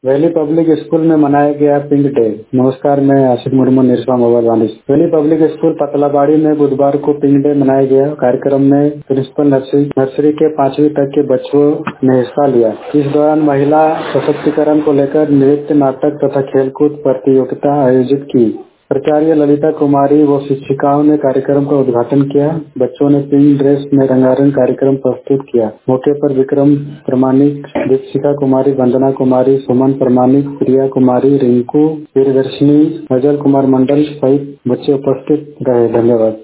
Valley public school में मनाया गया पिंक डे। नमस्कार, मैं Ashiq Murmu Nirsa mobile Vaani. Valley public school Patlabari में बुधवार को पिंक डे मनाया गया। कार्यक्रम में प्रिंसिपल नर्सरी के 5वीं तक के बच्चों ने हिस्सा लिया। इस दौरान महिला सशक्तिकरण को लेकर नृत्य, नाटक तथा खेलकूद प्रतियोगिता आयोजित की। प्राचार्य ललिता कुमारी व शिक्षिकाओं ने कार्यक्रम का उद्घाटन किया। बच्चों ने पिंक ड्रेस में रंगारंग कार्यक्रम प्रस्तुत किया। मौके पर विक्रम प्रमाणिक, दीक्षिका कुमारी, वंदना कुमारी, सुमन प्रमाणिक, प्रिया कुमारी, रिंकू, प्रियदर्शनी, अजल कुमार मंडल सहित बच्चे उपस्थित रहे। धन्यवाद।